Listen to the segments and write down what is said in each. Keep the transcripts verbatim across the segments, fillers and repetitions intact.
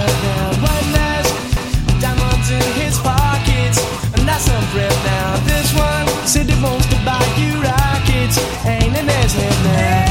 head now. One last diamonds in his pockets, and that's some bread now. This one said he wants to buy you rockets, ain't in his head now.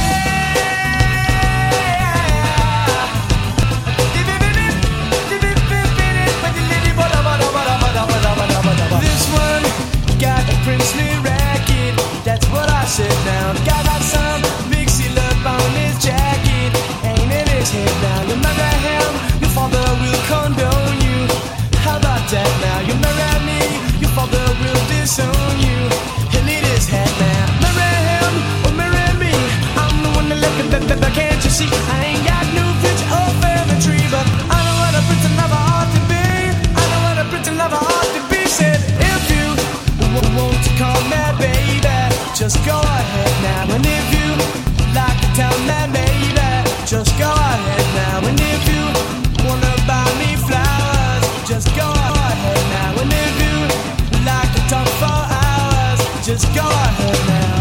This one got a princely racket, that's what I said now. Got some mixy love on his jacket, ain't in his head now. You marry him, your father will condone you. How about that now? You marry me, your father will disown you. He'll eat his head now. Marry him or marry me, I'm the one that left him, baby, can't you see? I ain't got no pitch or family tree, but I know what a prince and lover ought to be. I know what a prince and lover ought to be. Said if you want to call me baby, just go ahead now. And if you like to tell me baby, just go ahead now. And if you wanna buy me flowers, just go ahead now. And if you like to talk for hours, just go ahead now.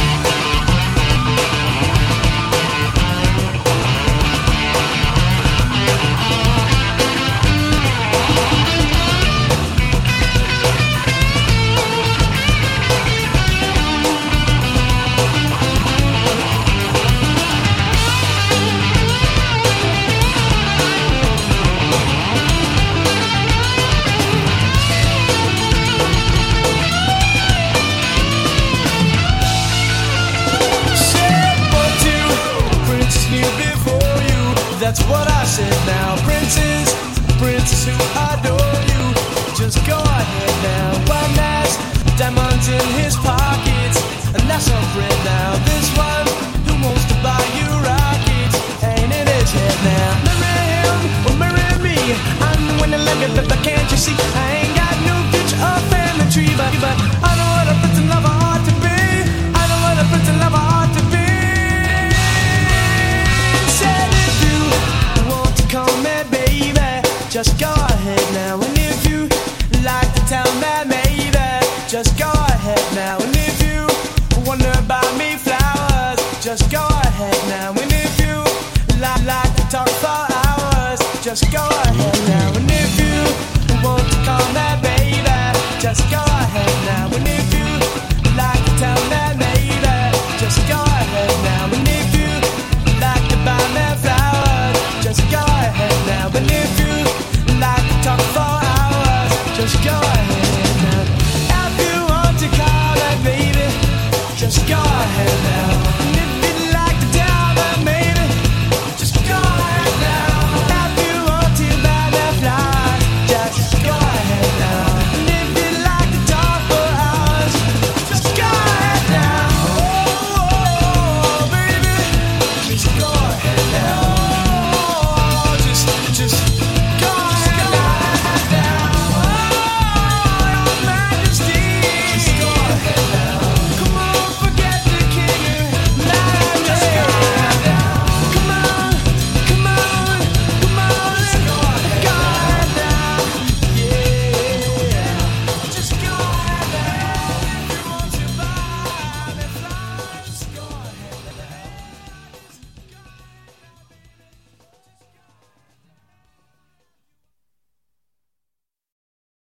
That's what I said now. Princes, princes who adore you, just go ahead now. One has diamonds in his pockets, and that's some bread now. This one who wants to buy you rockets, ain't in his head now. Marry him or marry me, I'm the one that love you, but can't you see? I ain't got no bitch or family tree, but, but I know what a prince and lover ought to be. I know what a prince and lover ought to be. Call me baby, just go ahead now. And if you like to tell me maybe, just go ahead now. And if you wanna buy me flowers, just go ahead now. And if you like, like to talk for hours, just go ahead now. And if you want to call me